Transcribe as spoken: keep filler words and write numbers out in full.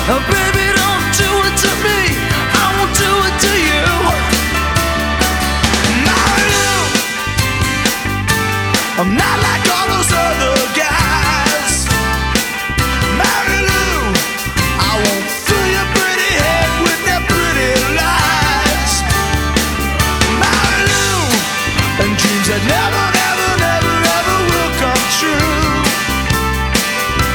Oh, baby, don't do it to me, I won't do it to you. Now you, I'm not